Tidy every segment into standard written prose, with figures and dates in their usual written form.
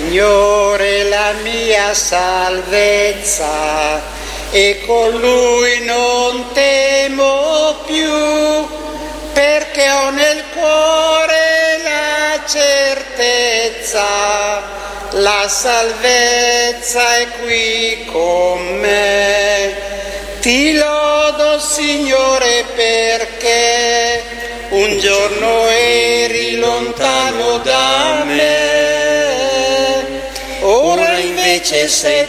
Signore la mia salvezza, e con Lui non temo più, perché ho nel cuore la certezza, la salvezza è qui con me. Ti lodo, Signore, perché un giorno eri lontano da me, ora invece sei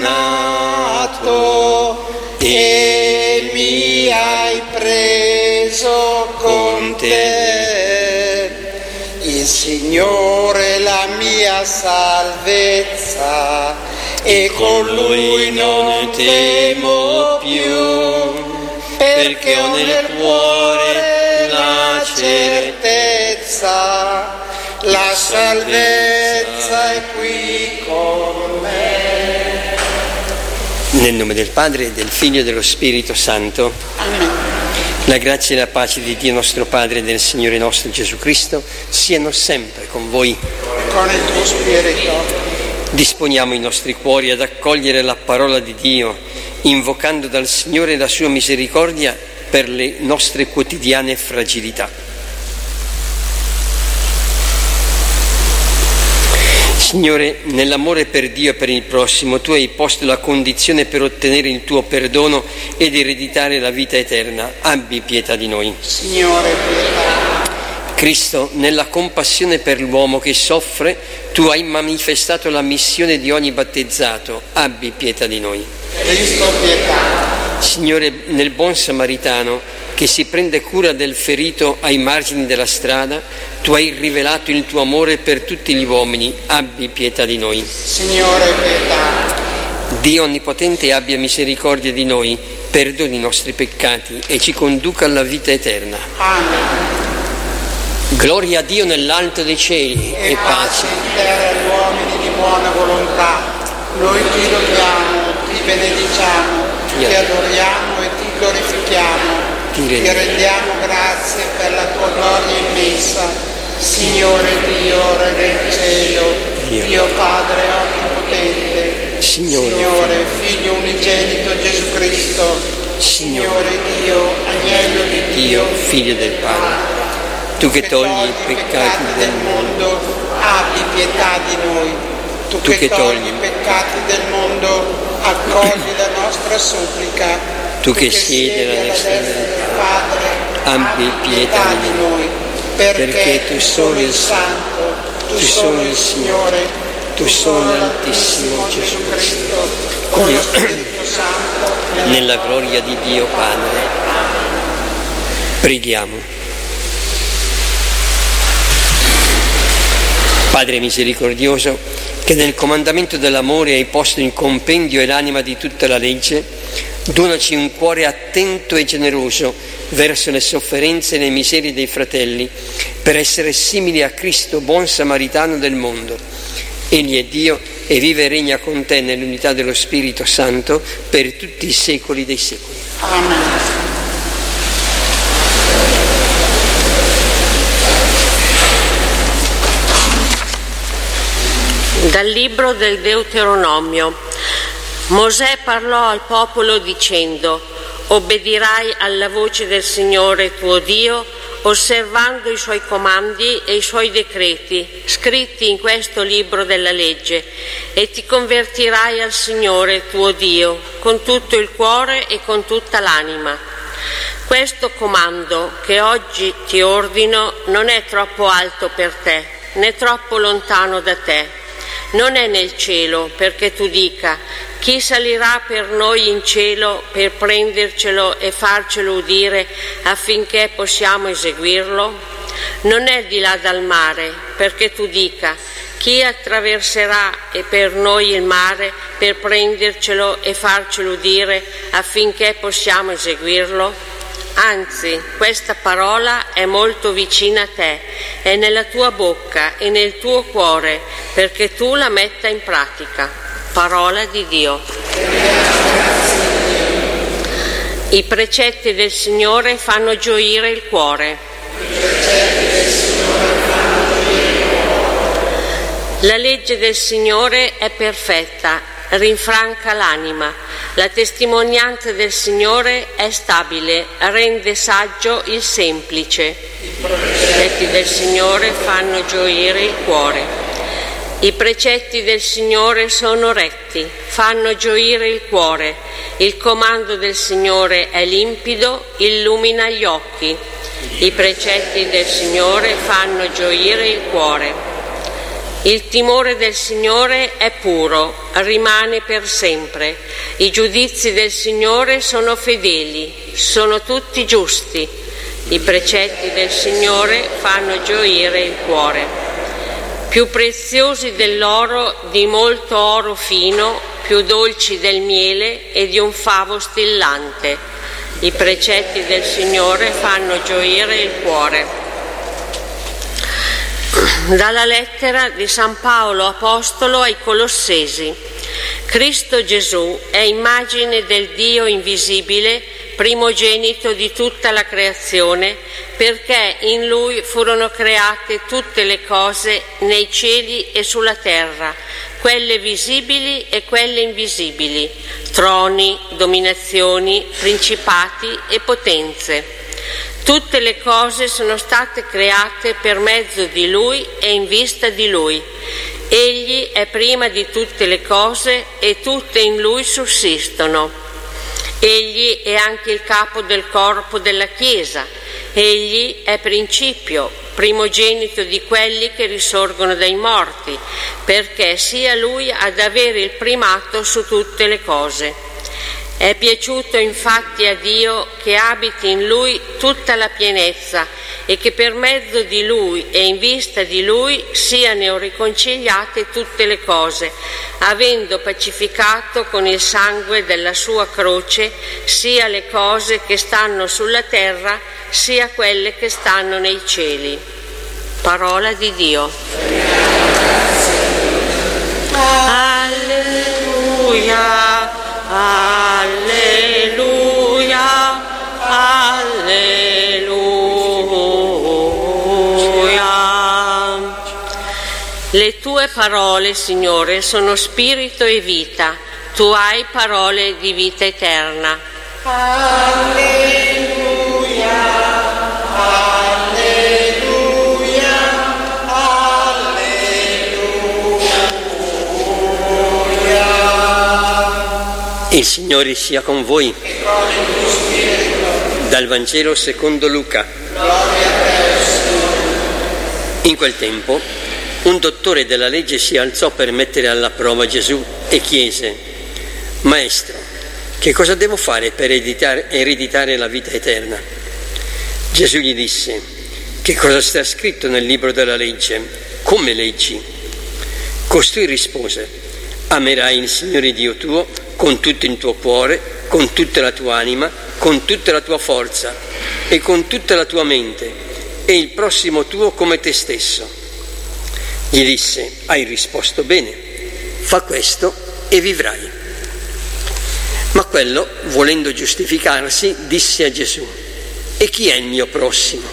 tornato e mi hai preso con te. Il Signore è la mia salvezza, e con Lui non temo più, perché ho nel cuore la certezza, la salvezza è qui con me. Nel nome del Padre, e del Figlio e dello Spirito Santo. Amen. La grazia e la pace di Dio nostro Padre e del Signore nostro Gesù Cristo siano sempre con voi. Con il tuo spirito. Disponiamo i nostri cuori ad accogliere la parola di Dio, invocando dal Signore la sua misericordia per le nostre quotidiane fragilità. Signore, nell'amore per Dio e per il prossimo, Tu hai posto la condizione per ottenere il Tuo perdono ed ereditare la vita eterna. Abbi pietà di noi. Signore, pietà. Cristo, nella compassione per l'uomo che soffre, Tu hai manifestato la missione di ogni battezzato. Abbi pietà di noi. Cristo, pietà. Signore, nel buon samaritano che si prende cura del ferito ai margini della strada, Tu hai rivelato il Tuo amore per tutti gli uomini. Abbi pietà di noi. Signore, pietà. Dio Onnipotente abbia misericordia di noi, perdoni i nostri peccati e ci conduca alla vita eterna. Amen. Gloria a Dio nell'alto dei cieli E pace in terra agli uomini di buona volontà. Noi ti lodiamo, ti benediciamo, ti adoriamo e ti glorifichiamo. Ti rendiamo grazie per la tua gloria immensa. Signore Dio, Re del cielo, Dio Padre onnipotente, Signore Figlio unigenito Gesù Cristo, Signore Dio, Agnello di Dio, Figlio del Padre. Tu che togli i peccati del mondo, abbi pietà di noi. Tu che togli i peccati del mondo, accogli la nostra supplica. Tu che siedi alla destra del Padre, abbi pietà di noi, perché Tu solo il Santo, Tu solo il Signore, Tu solo l'Altissimo Gesù Cristo, con lo Spirito Santo, nella gloria di Dio Padre. Preghiamo. Padre misericordioso, che nel comandamento dell'amore hai posto in compendio e l'anima di tutta la legge, donaci un cuore attento e generoso verso le sofferenze e le miserie dei fratelli, per essere simili a Cristo, buon samaritano del mondo. Egli è Dio e vive e regna con te nell'unità dello Spirito Santo per tutti i secoli dei secoli. Amen. Dal libro del Deuteronomio. Mosè parlò al popolo dicendo: obbedirai alla voce del Signore tuo Dio, osservando i suoi comandi e i suoi decreti, scritti in questo libro della legge, e ti convertirai al Signore tuo Dio con tutto il cuore e con tutta l'anima. Questo comando che oggi ti ordino non è troppo alto per te, né troppo lontano da te. Non è nel cielo perché tu dica: chi salirà per noi in cielo per prendercelo e farcelo udire affinché possiamo eseguirlo? Non è di là dal mare perché tu dica: chi attraverserà per noi il mare per prendercelo e farcelo udire affinché possiamo eseguirlo? Anzi, questa parola è molto vicina a te, è nella tua bocca e nel tuo cuore, perché tu la metta in pratica. Parola di Dio. I precetti del Signore fanno gioire il cuore. La legge del Signore è perfetta, rinfranca l'anima. La testimonianza del Signore è stabile, rende saggio il semplice. I precetti del Signore fanno gioire il cuore. I precetti del Signore sono retti, fanno gioire il cuore. Il comando del Signore è limpido, illumina gli occhi. I precetti del Signore fanno gioire il cuore. Il timore del Signore è puro, rimane per sempre. I giudizi del Signore sono fedeli, sono tutti giusti. I precetti del Signore fanno gioire il cuore. Più preziosi dell'oro, di molto oro fino, più dolci del miele e di un favo stillante. I precetti del Signore fanno gioire il cuore. Dalla lettera di San Paolo Apostolo ai Colossesi. Cristo Gesù è immagine del Dio invisibile, primogenito di tutta la creazione, perché in Lui furono create tutte le cose nei cieli e sulla terra, quelle visibili e quelle invisibili, troni, dominazioni, principati e potenze. Tutte le cose sono state create per mezzo di Lui e in vista di Lui. Egli è prima di tutte le cose e tutte in Lui sussistono. Egli è anche il capo del corpo della Chiesa. Egli è principio, primogenito di quelli che risorgono dai morti, perché sia Lui ad avere il primato su tutte le cose. È piaciuto infatti a Dio che abiti in Lui tutta la pienezza e che per mezzo di Lui e in vista di Lui siano riconciliate tutte le cose, avendo pacificato con il sangue della sua croce sia le cose che stanno sulla terra sia quelle che stanno nei cieli. Parola di Dio. Alleluia. Alleluia, alleluia. Le tue parole, Signore, sono spirito e vita. Tu hai parole di vita eterna. Alleluia, alleluia, alleluia. Il Signore sia con voi. Dal Vangelo secondo Luca. In quel tempo un dottore della legge si alzò per mettere alla prova Gesù e chiese: Maestro, che cosa devo fare per ereditare la vita eterna? Gesù gli disse: che cosa sta scritto nel libro della legge? Come leggi? Costui rispose: amerai il Signore Dio tuo con tutto il tuo cuore, con tutta la tua anima, con tutta la tua forza e con tutta la tua mente, e il prossimo tuo come te stesso. Gli disse: hai risposto bene, fa questo e vivrai. Ma quello, volendo giustificarsi, disse a Gesù: e chi è il mio prossimo?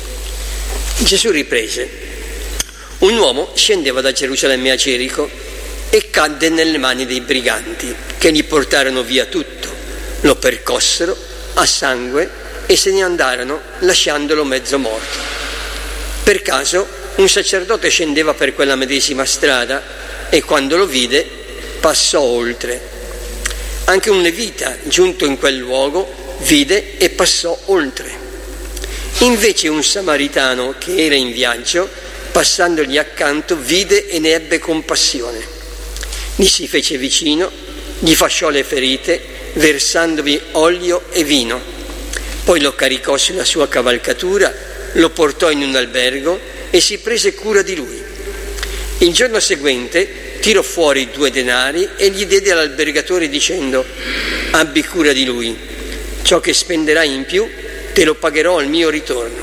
Gesù riprese: un uomo scendeva da Gerusalemme a Gerico e cadde nelle mani dei briganti, che gli portarono via tutto, lo percossero a sangue e se ne andarono lasciandolo mezzo morto. Per caso un sacerdote scendeva per quella medesima strada e quando lo vide passò oltre. Anche un levita, giunto in quel luogo, vide e passò oltre. Invece un samaritano che era in viaggio, passandogli accanto, vide e ne ebbe compassione. Gli si fece vicino, gli fasciò le ferite, versandovi olio e vino. Poi lo caricò sulla sua cavalcatura, lo portò in un albergo e si prese cura di lui. Il giorno seguente tirò fuori 2 denari e gli diede all'albergatore dicendo: abbi cura di lui, ciò che spenderai in più te lo pagherò al mio ritorno.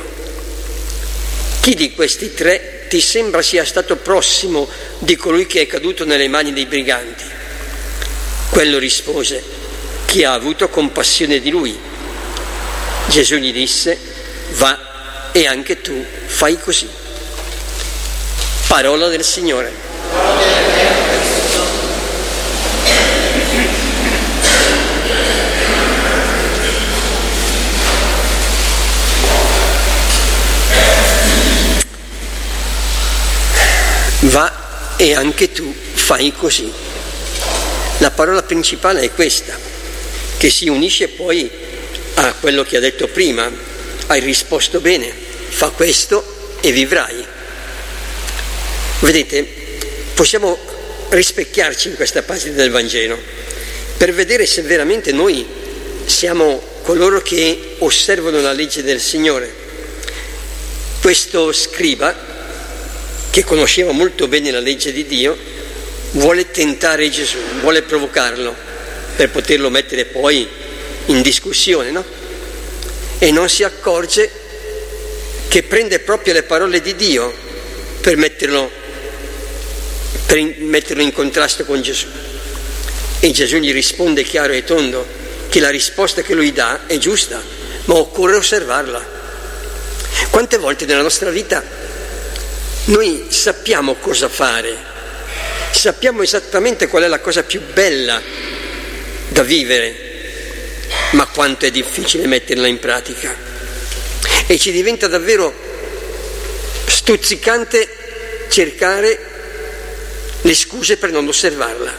Chi di questi 3 ti sembra sia stato prossimo di colui che è caduto nelle mani dei briganti? Quello rispose: chi ha avuto compassione di lui. Gesù gli disse: va e anche tu fai così. Parola del Signore. Va e anche tu fai così. La parola principale è questa, che si unisce poi a quello che ha detto prima. Hai risposto bene, fa questo e vivrai. Vedete, possiamo rispecchiarci in questa pagina del Vangelo per vedere se veramente noi siamo coloro che osservano la legge del Signore. Questo scriba, che conosceva molto bene la legge di Dio, vuole tentare Gesù, vuole provocarlo per poterlo mettere poi in discussione, no? E non si accorge che prende proprio le parole di Dio per metterlo in contrasto con Gesù. E Gesù gli risponde chiaro e tondo che la risposta che lui dà è giusta, ma occorre osservarla. Quante volte nella nostra vita noi sappiamo cosa fare, sappiamo esattamente qual è la cosa più bella da vivere, ma quanto è difficile metterla in pratica. E ci diventa davvero stuzzicante cercare le scuse per non osservarla.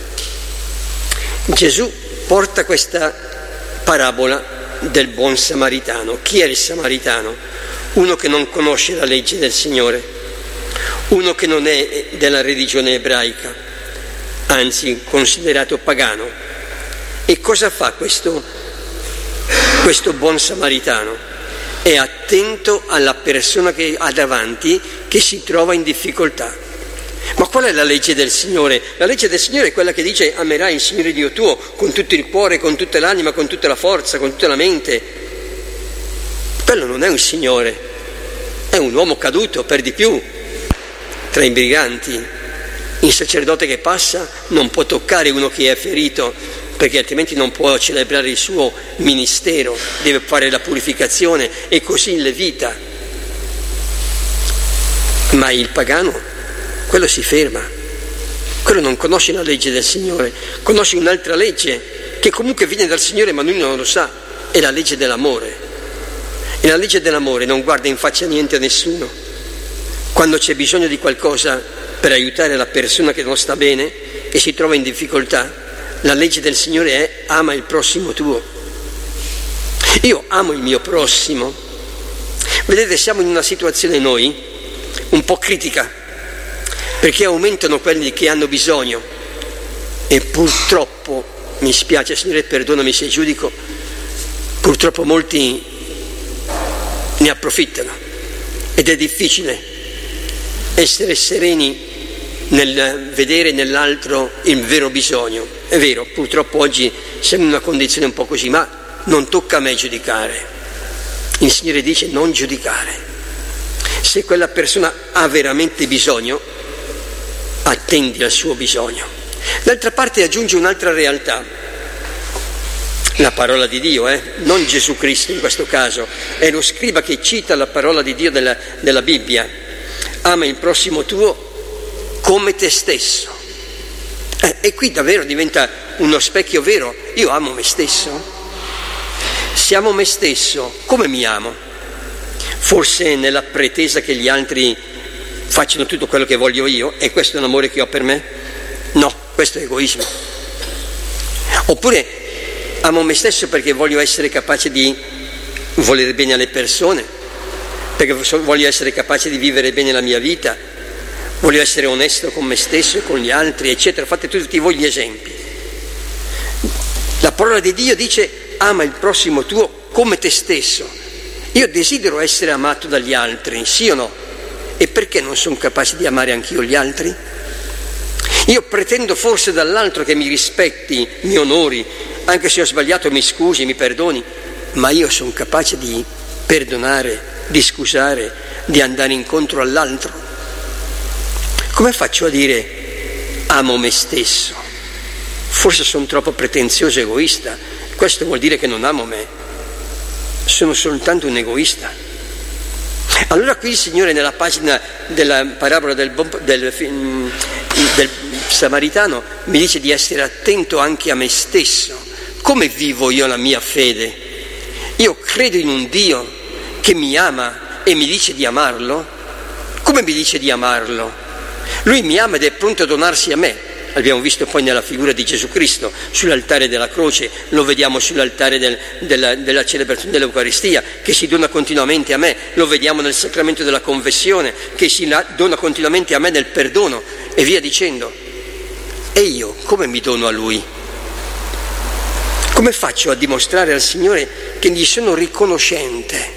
Gesù porta questa parabola del buon samaritano. Chi è il samaritano? Uno che non conosce la legge del Signore, uno che non è della religione ebraica, anzi considerato pagano. E cosa fa questo buon samaritano? È attento alla persona che ha davanti, che si trova in difficoltà. Ma qual è la legge del Signore? La legge del Signore è quella che dice: amerai il Signore Dio tuo con tutto il cuore, con tutta l'anima, con tutta la forza, con tutta la mente. Quello non è un Signore, è un uomo caduto, per di più, tra i briganti. Il sacerdote che passa non può toccare uno che è ferito, perché altrimenti non può celebrare il suo ministero, deve fare la purificazione, e così il levita. Ma il pagano, quello si ferma, quello non conosce la legge del Signore, conosce un'altra legge che comunque viene dal Signore, ma lui non lo sa, è la legge dell'amore. E la legge dell'amore non guarda in faccia niente a nessuno. Quando c'è bisogno di qualcosa per aiutare la persona che non sta bene e si trova in difficoltà, la legge del Signore è: ama il prossimo tuo. Io amo il mio prossimo. Vedete, siamo in una situazione noi un po' critica, perché aumentano quelli che hanno bisogno e purtroppo, mi spiace Signore, perdonami se giudico, purtroppo molti ne approfittano ed è difficile essere sereni nel vedere nell'altro il vero bisogno. È vero, purtroppo oggi siamo in una condizione un po' così, ma non tocca a me giudicare. Il Signore dice: non giudicare. Se quella persona ha veramente bisogno, attendi al suo bisogno. D'altra parte aggiunge un'altra realtà, la parola di Dio, non Gesù Cristo in questo caso, è lo scriba che cita la parola di Dio della Bibbia: ama il prossimo tuo come te stesso. E qui davvero diventa uno specchio vero. Io amo me stesso? Se amo me stesso, come mi amo? Forse nella pretesa che gli altri facciano tutto quello che voglio io, e questo è un amore che ho per me? No, questo è egoismo. Oppure amo me stesso perché voglio essere capace di volere bene alle persone, perché voglio essere capace di vivere bene la mia vita, voglio essere onesto con me stesso e con gli altri, eccetera. Fate tutti voi gli esempi. La parola di Dio dice: ama il prossimo tuo come te stesso. Io desidero essere amato dagli altri, sì o no? E perché non sono capace di amare anch'io gli altri? Io pretendo forse dall'altro che mi rispetti, mi onori, anche se ho sbagliato mi scusi, mi perdoni, ma io sono capace di perdonare, di scusare, di andare incontro all'altro? Come faccio a dire amo me stesso? Forse sono troppo pretenzioso e egoista. Questo vuol dire che non amo me, sono soltanto un egoista. Allora qui il Signore nella pagina della parabola del Samaritano mi dice di essere attento anche a me stesso. Come vivo io la mia fede? Io credo in un Dio che mi ama e mi dice di amarlo? Come mi dice di amarlo? Lui mi ama ed è pronto a donarsi a me. Abbiamo visto poi nella figura di Gesù Cristo sull'altare della croce, lo vediamo sull'altare della celebrazione dell'Eucaristia, che si dona continuamente a me, lo vediamo nel sacramento della confessione, che si dona continuamente a me nel perdono e via dicendo. E io come mi dono a Lui? Come faccio a dimostrare al Signore che gli sono riconoscente?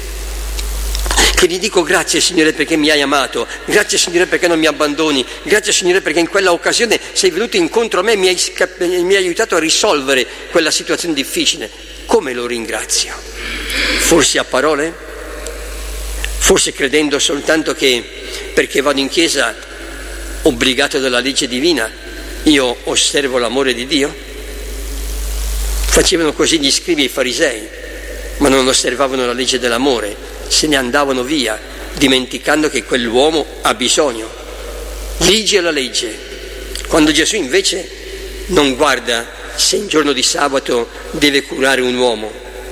Che gli dico grazie Signore perché mi hai amato, grazie Signore perché non mi abbandoni, grazie Signore perché in quella occasione sei venuto incontro a me e mi hai aiutato a risolvere quella situazione difficile. Come lo ringrazio? Forse a parole? Forse credendo soltanto che perché vado in chiesa obbligato dalla legge divina io osservo l'amore di Dio? Facevano così gli scribi e i farisei, ma non osservavano la legge dell'amore. Se ne andavano via, dimenticando che quell'uomo ha bisogno. Ligi alla legge. Quando Gesù invece non guarda se in giorno di sabato deve curare un uomo,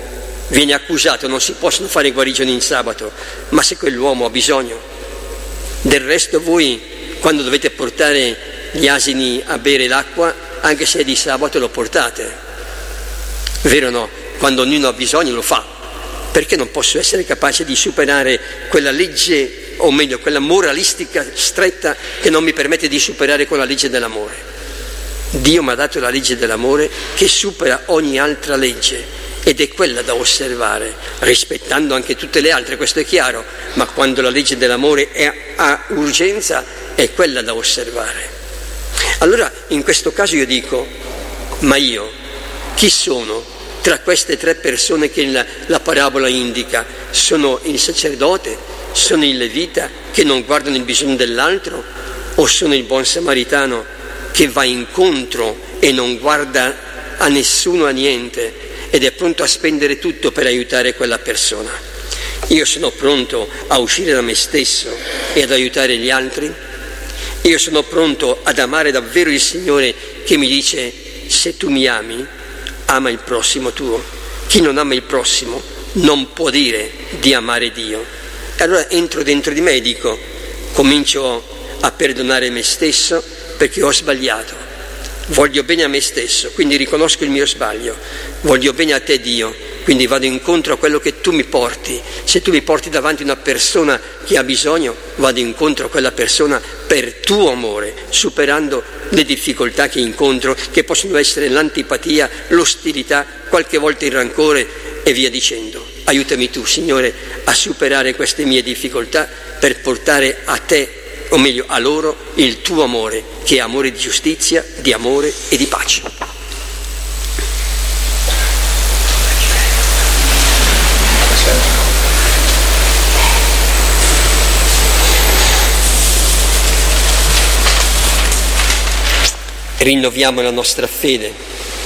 viene accusato, non si possono fare guarigioni in sabato, ma se quell'uomo ha bisogno. Del resto voi, quando dovete portare gli asini a bere l'acqua, anche se è di sabato lo portate. Vero o no? Quando ognuno ha bisogno lo fa. Perché non posso essere capace di superare quella legge, o meglio, quella moralistica stretta che non mi permette di superare con la legge dell'amore? Dio mi ha dato la legge dell'amore che supera ogni altra legge ed è quella da osservare, rispettando anche tutte le altre, questo è chiaro, ma quando la legge dell'amore ha urgenza è quella da osservare. Allora, in questo caso io dico, ma io chi sono? Tra queste tre persone che la parabola indica, sono il sacerdote, sono il levita che non guardano il bisogno dell'altro, o sono il buon samaritano che va incontro e non guarda a nessuno, a niente, ed è pronto a spendere tutto per aiutare quella persona? Io sono pronto a uscire da me stesso e ad aiutare gli altri? Io sono pronto ad amare davvero il Signore che mi dice: se tu mi ami, ama il prossimo tuo. Chi non ama il prossimo non può dire di amare Dio. E allora entro dentro di me e dico, comincio a perdonare me stesso perché ho sbagliato, voglio bene a me stesso, quindi riconosco il mio sbaglio, voglio bene a te Dio, quindi vado incontro a quello che tu mi porti. Se tu mi porti davanti una persona che ha bisogno, vado incontro a quella persona per tuo amore, superando le difficoltà che incontro, che possono essere l'antipatia, l'ostilità, qualche volta il rancore e via dicendo. Aiutami tu, Signore, a superare queste mie difficoltà per portare a te, o meglio a loro, il tuo amore, che è amore di giustizia, di amore e di pace. Rinnoviamo la nostra fede.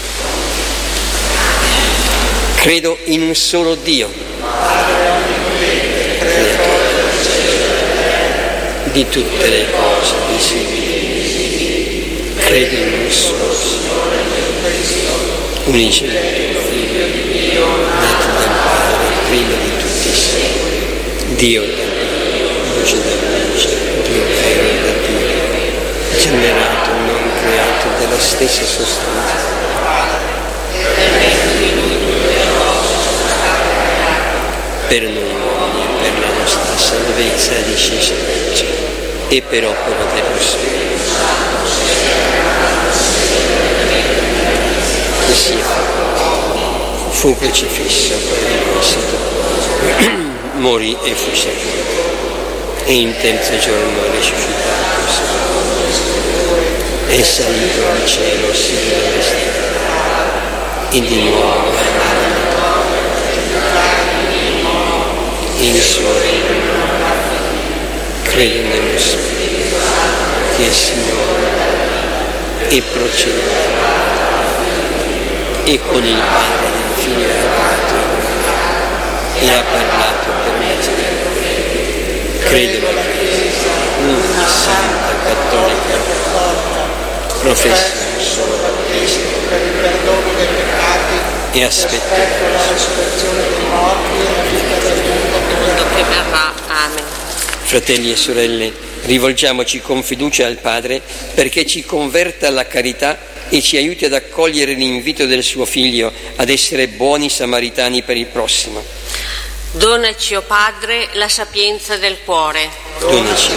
Credo in un solo Dio, di tutte le cose visibili. Credo in un solo Signore, unigenito Figlio, nato dal Padre, prima di tutti i secoli, Dio da Dio, luce da luce, Dio vero da Dio, generato, non creato, della stessa sostanza. Per noi uomini e per la nostra salvezza disceso e per opera dello Spirito che sia fu crocifisso per il nostro, morì e fu sepolto e in terzo giorno risuscitato è salito al cielo sino alla destra e di nuovo in suo regno. Credo nello Spirito che è Signore e procede e con il Padre del Figlio è amato e ha parlato per me Credo alla Chiesa, una santa, cattolica, professo solo Cristo per il perdono dei peccati e aspetto la risurrezione dei morti e la vita del mondo che verrà. Amen. Fratelli e sorelle, rivolgiamoci con fiducia al Padre perché ci converta alla carità e ci aiuti ad accogliere l'invito del suo Figlio ad essere buoni samaritani per il prossimo. Donaci, o Padre, la sapienza del cuore. Donaci,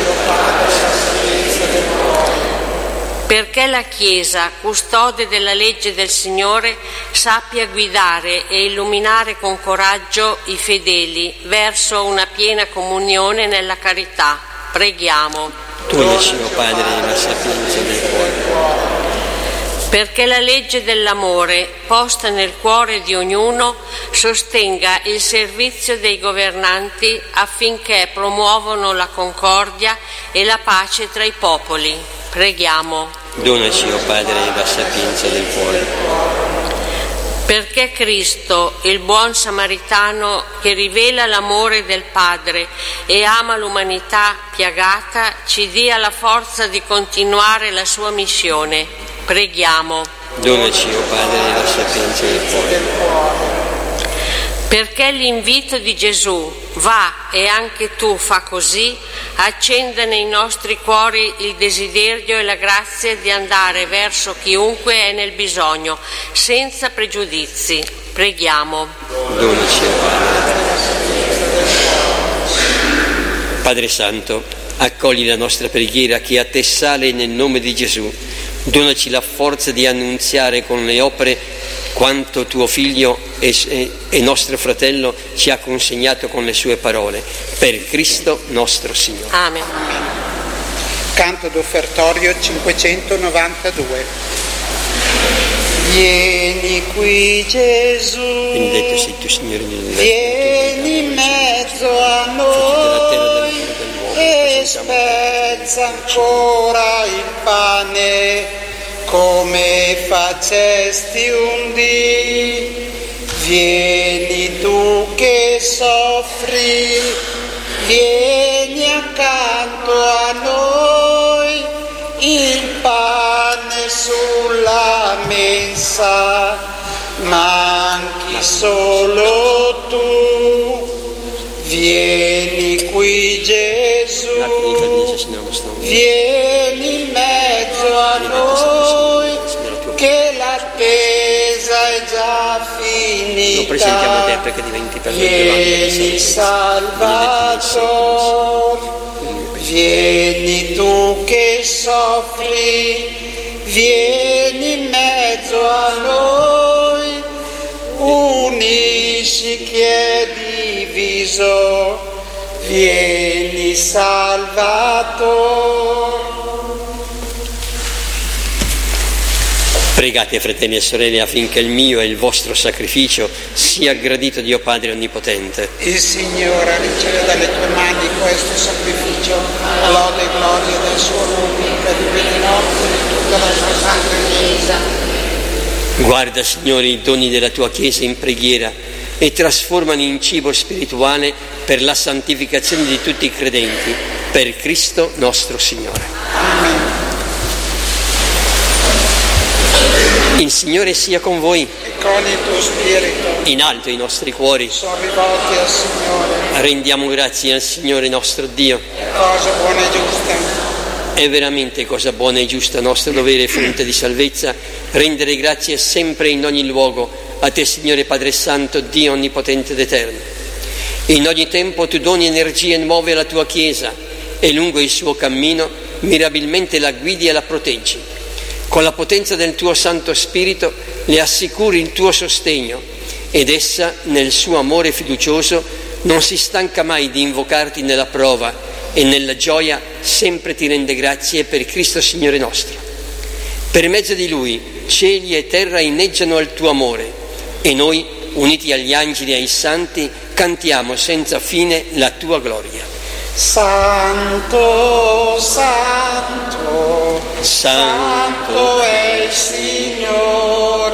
perché la Chiesa, custode della legge del Signore, sappia guidare e illuminare con coraggio i fedeli verso una piena comunione nella carità. Preghiamo. Donaci, o Padre, la sapienza del cuore. Perché la legge dell'amore, posta nel cuore di ognuno, sostenga il servizio dei governanti affinché promuovano la concordia e la pace tra i popoli. Preghiamo. Donaci, o Padre, la sapienza del cuore. Perché Cristo, il buon samaritano che rivela l'amore del Padre e ama l'umanità piagata, ci dia la forza di continuare la sua missione. Preghiamo. Donaci, o Padre, la sapienza del cuore. Perché l'invito di Gesù, va e anche tu fa così, accenda nei nostri cuori il desiderio e la grazia di andare verso chiunque è nel bisogno, senza pregiudizi. Preghiamo. Donaci, o Padre. Padre Santo, accogli la nostra preghiera che a te sale nel nome di Gesù. Donaci la forza di annunziare con le opere quanto tuo Figlio e nostro fratello ci ha consegnato con le sue parole. Per Cristo nostro Signore. Amen. Canto d'offertorio 592. Vieni qui Gesù, Benedetto sei tu, Signore, vieni in mezzo a noi e spezza ancora il pane come facesti un dì. Vieni tu che soffri, vieni accanto a noi, il pane sulla mensa, manchi solo tu. Vieni qui Gesù, vieni in mezzo a noi, che l'attesa è già finita. Lo presentiamo a te perché diventi per noi Vieni Salvatore, vieni tu che soffri, vieni in mezzo a noi, unisci chi è diviso, vieni Salvatore. Pregate, fratelli e sorelle, affinché il mio e il vostro sacrificio sia gradito Dio Padre Onnipotente. Il Signore riceve dalle tue mani questo sacrificio, lode e gloria del suo nome, per il bene nostro e di tutta la sua santa Chiesa. Guarda, Signore, i doni della tua Chiesa in preghiera e trasformali in cibo spirituale per la santificazione di tutti i credenti, per Cristo nostro Signore. Amen. Il Signore sia con voi. E con il tuo spirito. In alto i nostri cuori. Sono rivolti al Signore. Rendiamo grazie al Signore nostro Dio. Cosa buona e giusta. È veramente cosa buona e giusta, nostro dovere e fonte di salvezza, rendere grazie sempre in ogni luogo a te, Signore Padre Santo, Dio Onnipotente ed Eterno. In ogni tempo tu doni energie nuove alla tua Chiesa e lungo il suo cammino mirabilmente la guidi e la proteggi. Con la potenza del tuo Santo Spirito le assicuri il tuo sostegno ed essa, nel suo amore fiducioso, non si stanca mai di invocarti nella prova e nella gioia sempre ti rende grazie per Cristo Signore nostro. Per mezzo di Lui cieli e terra inneggiano al tuo amore e noi, uniti agli angeli e ai santi, cantiamo senza fine la tua gloria. Santo, santo, santo è il Signore,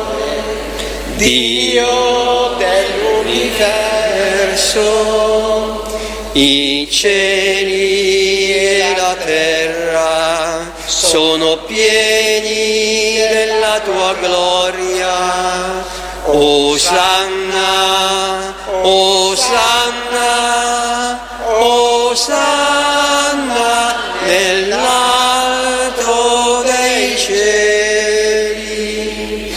Dio dell'universo. I cieli e la terra sono pieni della tua gloria. Osanna, Osanna, Osanna nell'alto dei cieli.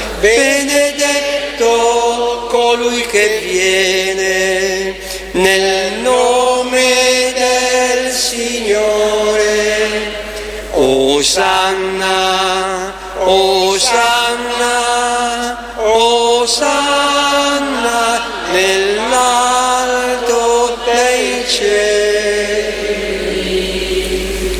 Benedetto colui che viene nel nome del Signore. Osanna, Osanna, Osanna nell'alto dei cieli.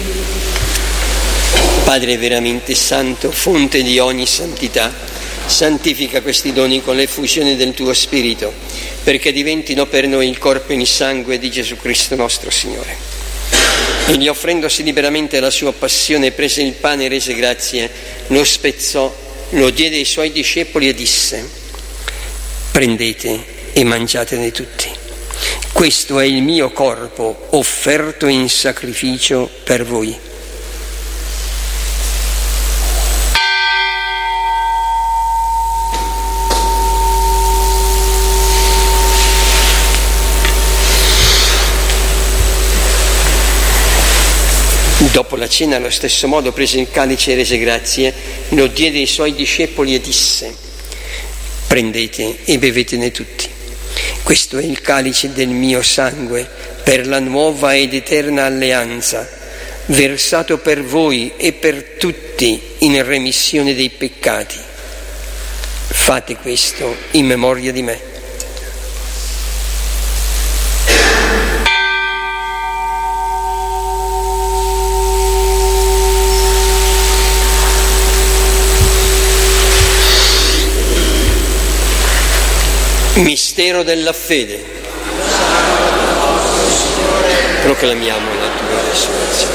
Padre veramente santo, fonte di ogni santità, santifica questi doni con l'effusione del tuo Spirito, perché diventino per noi il corpo e il sangue di Gesù Cristo nostro Signore. Egli, offrendosi liberamente alla sua passione, prese il pane e rese grazie, lo spezzò, lo diede ai suoi discepoli e disse: prendete e mangiatene tutti. Questo è il mio corpo offerto in sacrificio per voi. Dopo la cena, allo stesso modo, prese il calice e rese grazie, lo diede ai suoi discepoli e disse: prendete e bevetene tutti. Questo è il calice del mio sangue per la nuova ed eterna alleanza, versato per voi e per tutti in remissione dei peccati. Fate questo in memoria di me. Mistero della fede. Proclamiamo la tua resurrezione.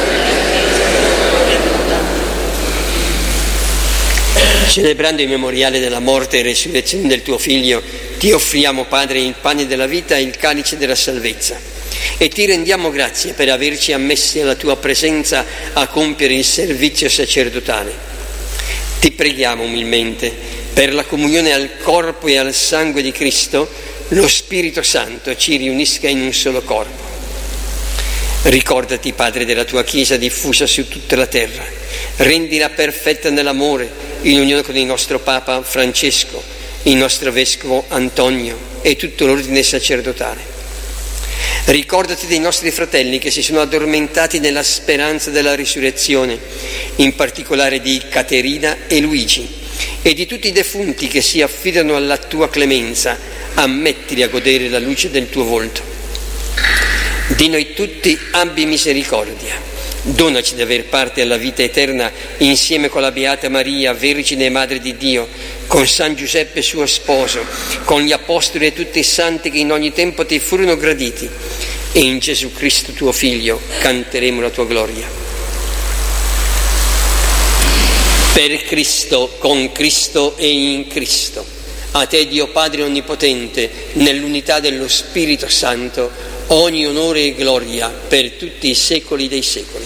Celebrando il memoriale della morte e resurrezione del tuo Figlio, ti offriamo, Padre, il pane della vita e il calice della salvezza, e ti rendiamo grazie per averci ammessi alla tua presenza a compiere il servizio sacerdotale. Ti preghiamo umilmente per la comunione al corpo e al sangue di Cristo, lo Spirito Santo ci riunisca in un solo corpo. Ricordati, Padre, della tua Chiesa diffusa su tutta la terra. Rendila perfetta nell'amore, in unione con il nostro Papa Francesco, il nostro Vescovo Antonio e tutto l'ordine sacerdotale. Ricordati dei nostri fratelli che si sono addormentati nella speranza della risurrezione, in particolare di Caterina e Luigi, e di tutti i defunti che si affidano alla tua clemenza. Ammettili a godere la luce del tuo volto. Di noi tutti abbi misericordia. Donaci di aver parte alla vita eterna insieme con la Beata Maria, Vergine e Madre di Dio, con San Giuseppe suo sposo, con gli Apostoli e tutti i santi che in ogni tempo ti furono graditi, e in Gesù Cristo tuo Figlio canteremo la tua gloria. Per Cristo, con Cristo e in Cristo, a te Dio Padre Onnipotente, nell'unità dello Spirito Santo, ogni onore e gloria per tutti i secoli dei secoli.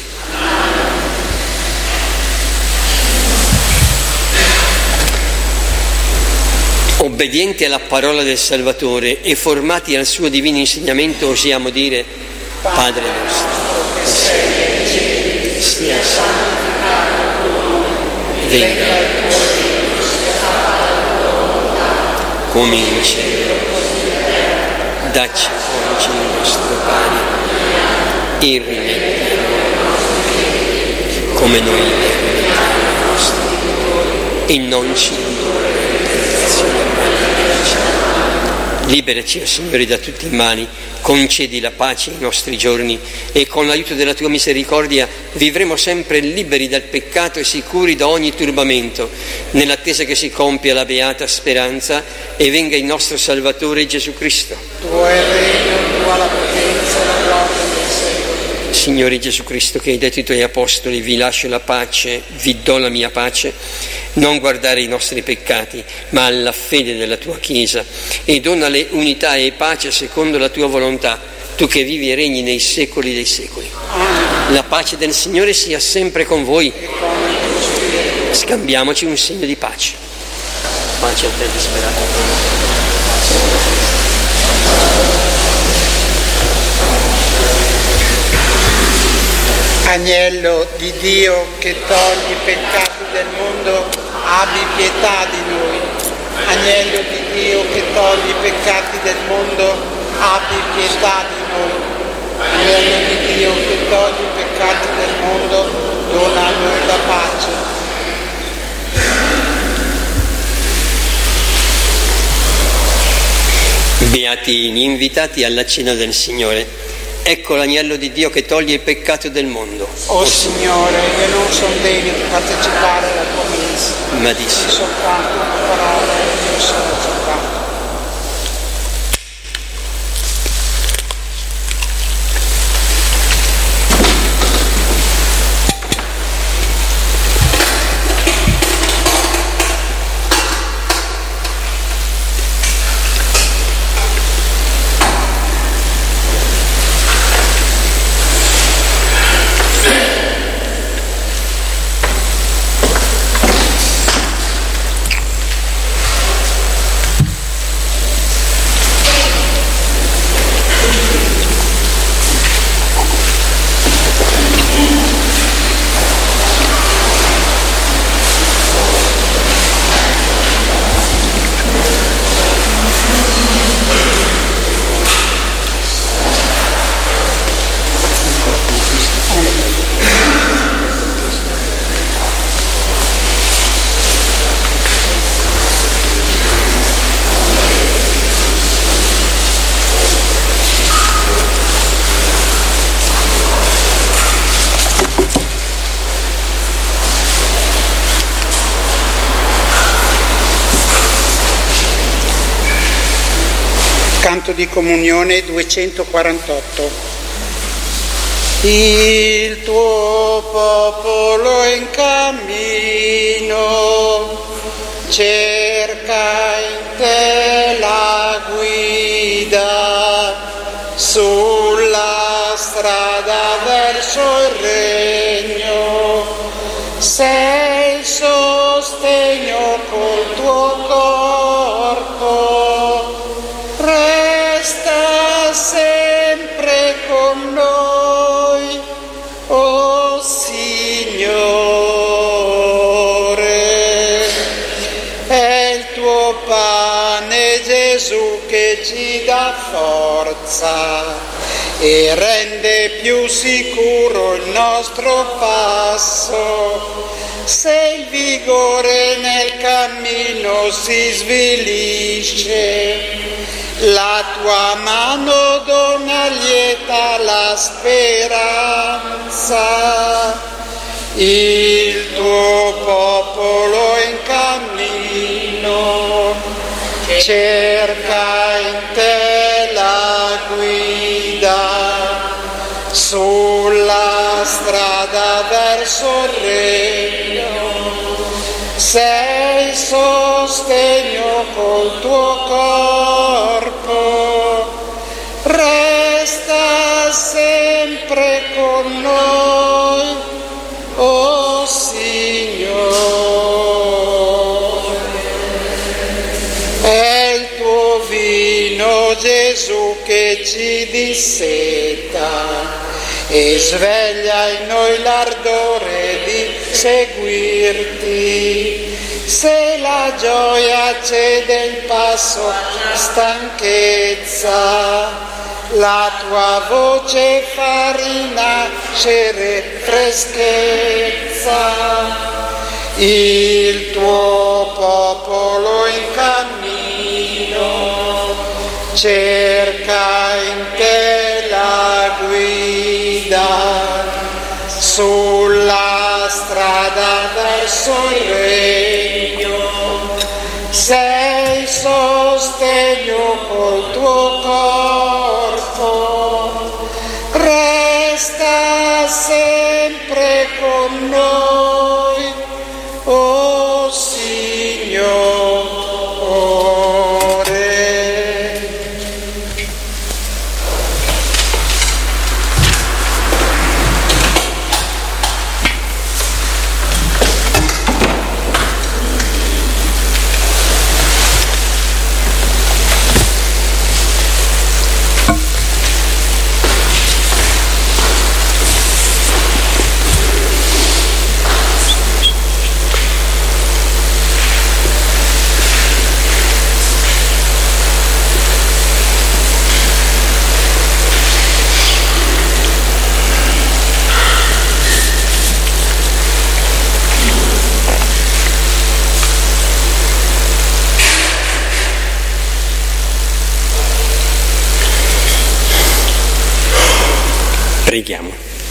Obbedienti alla parola del Salvatore e formati al suo divino insegnamento, osiamo dire: Padre nostro, che sei nei cieli, sia santificato il tuo nome, venga il tuo regno, sia fatta la tua volontà, come in cielo così in terra. Dacci oggi il nostro pane e rimetti i nostri debiti, come noi li rimettiamo ai nostri debitori, e non ci indurre in tentazione, liberaci, Signore, da tutti i mali, concedi la pace ai nostri giorni e con l'aiuto della tua misericordia vivremo sempre liberi dal peccato e sicuri da ogni turbamento, nell'attesa che si compia la beata speranza e venga il nostro Salvatore Gesù Cristo. Tuo è il regno, tua la potenza e la gloria dei secoli. Signore Gesù Cristo, che hai detto ai tuoi apostoli: vi lascio la pace, vi do la mia pace, non guardare i nostri peccati, ma alla fede della tua Chiesa, e donale unità e pace secondo la tua volontà, tu che vivi e regni nei secoli dei secoli. La pace del Signore sia sempre con voi. Scambiamoci un segno di pace. Pace a te, disperato. Agnello di Dio che togli i peccati del mondo, abbi pietà di noi. Agnello di Dio che togli i peccati del mondo, abbi pietà di noi. Agnello di Dio che togli i peccati del mondo, dona a noi la pace. Beati gli invitati alla cena del Signore. Ecco l'agnello di Dio che toglie il peccato del mondo. O Signore, io non sono degno di partecipare alla tua messa, ma dissi soltanto una parola e io sono soltanto. Canto di comunione 248. Il tuo popolo è in cammino, cerca in te la guida, sulla strada verso il regno, sei il sostegno col tuo corpo. Resta sempre con noi, o Signore. È il tuo pane, Gesù, che ci dà forza e rende più sicuro il nostro passo. Se il vigore nel cammino si svilisce, la tua mano dona lieta la speranza. Il tuo popolo è in cammino, cerca in te la guida, sulla strada verso il regno, sei sostegno col tuo corpo, resta sempre con noi, o Signore. È il tuo vino, Gesù, che ci disseta e sveglia in noi l'ardore di seguirti. Se la gioia cede il passo, stanchezza, la tua voce fa rinascere freschezza. Il tuo popolo in cammino, cerca in te la guida, sulla strada verso il regno, sei sostegno col tuo corpo, resta sempre con noi, o Signore. Preghiamo.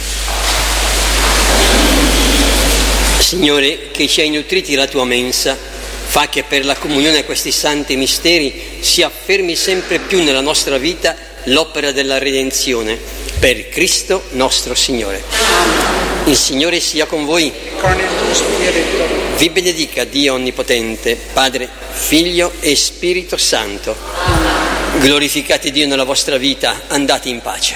Signore, che ci hai nutriti la tua mensa, fa che per la comunione a questi santi misteri si affermi sempre più nella nostra vita l'opera della redenzione, per Cristo nostro Signore. Il Signore sia con voi. Con il tuo spirito. Vi benedica Dio Onnipotente, Padre, Figlio e Spirito Santo. Glorificate Dio nella vostra vita, andate in pace.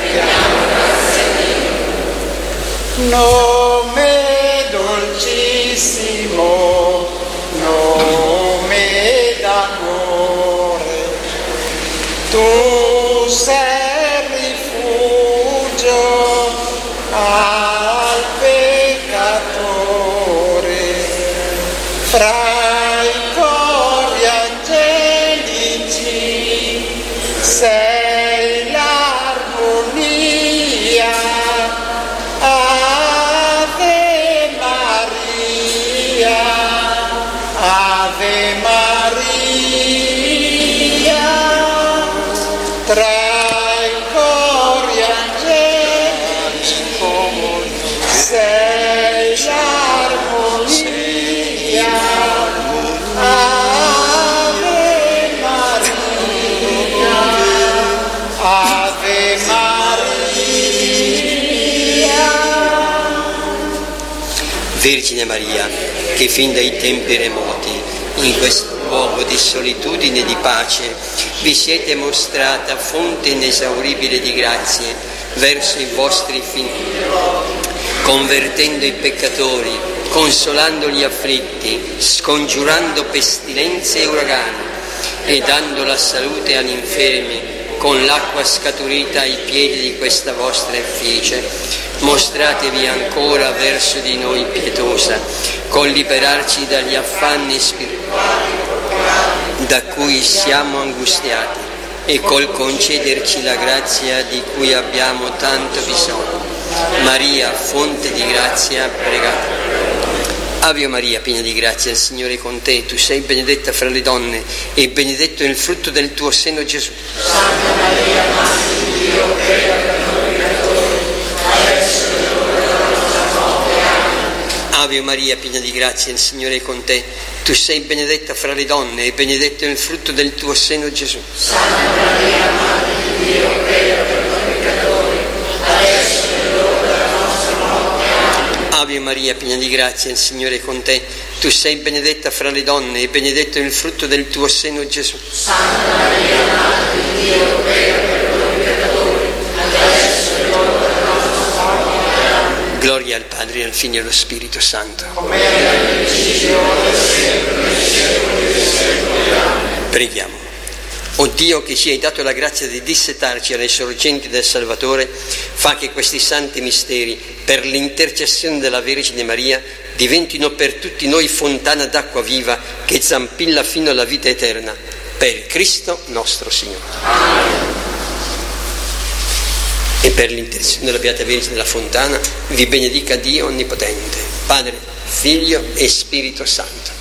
Nome dolcissimo, nome d'amore, tu sei rifugio al peccatore, fra i cori angelici sei l'armonia. Ave Maria, Ave Maria, tra i cori angelici sei l'armonia. Ave Maria, Ave Maria. Vergine Maria, che fin dai tempi remoti, in questo luogo di solitudine e di pace, vi siete mostrata fonte inesauribile di grazie verso i vostri figli, convertendo i peccatori, consolando gli afflitti, scongiurando pestilenze e uragani e dando la salute agli infermi con l'acqua scaturita ai piedi di questa vostra effigie. Mostratevi ancora verso di noi pietosa, col liberarci dagli affanni spirituali da cui siamo angustiati e col concederci la grazia di cui abbiamo tanto bisogno. Maria, fonte di grazia, pregate. Ave Maria, piena di grazia, il Signore è con te. Tu sei benedetta fra le donne e benedetto è il frutto del tuo seno, Gesù. Santa Maria, Madre di Dio, prega per noi peccatori, adesso è l'ora della nostra morte. Amen. Ave Maria, piena di grazia, il Signore è con te. Tu sei benedetta fra le donne e benedetto è il frutto del tuo seno, Gesù. Santa Maria, Madre di Dio, prega per noi peccatori, adesso è l'ora della nostra morte. Amen. Ave Maria, piena di grazia, il Signore è con te. Tu sei benedetta fra le donne e benedetto è il frutto del tuo seno, Gesù. Santa Maria, Madre di Dio, prega per noi peccatori, adesso è l'ora della nostra morte. Amen. Gloria al Padre, al Figlio e allo Spirito Santo. Come era nell'inizio, ora e sempre, nei secoli dei secoli. Amen. Preghiamo. O Dio, che ci hai dato la grazia di dissetarci alle sorgenti del Salvatore, fa che questi santi misteri, per l'intercessione della Vergine Maria, diventino per tutti noi fontana d'acqua viva che zampilla fino alla vita eterna. Per Cristo nostro Signore. E per l'intercessione della Beata Vergine della Fontana vi benedica Dio Onnipotente, Padre, Figlio e Spirito Santo.